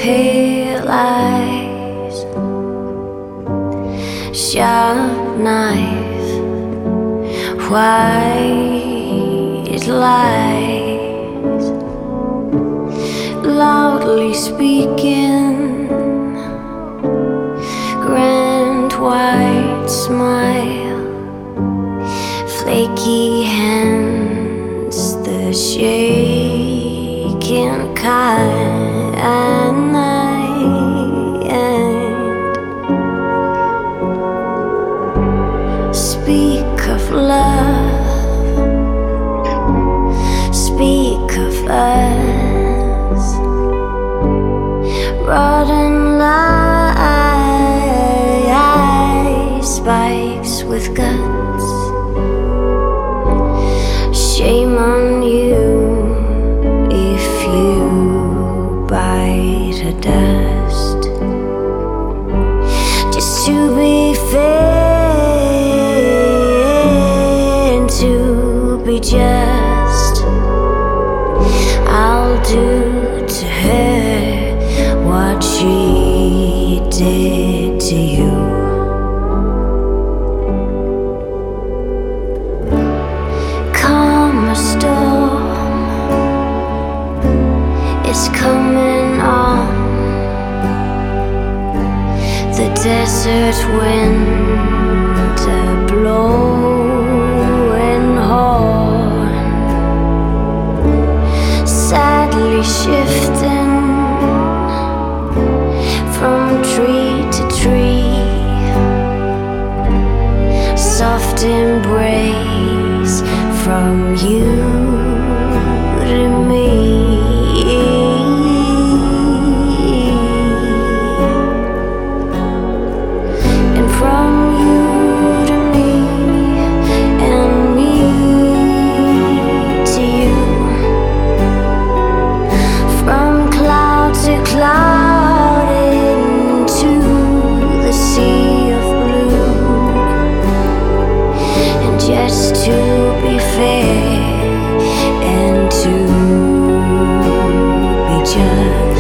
pale eyes, sharp knife, white lies, loudly speaking, grand white smile, flaky hands, the shaking kind. Speak of love, speak of us, rotten lies, spikes with guts. Shame on you if you bite a dust. Just to be fair and to be just, I'll do to her what she did to you. Calm a storm, it's coming on. The desert wind, a blowing horn, sadly shifting from tree to tree. Soft embrace from you to me. Cloud into the sea of blue, and just to be fair and to be just.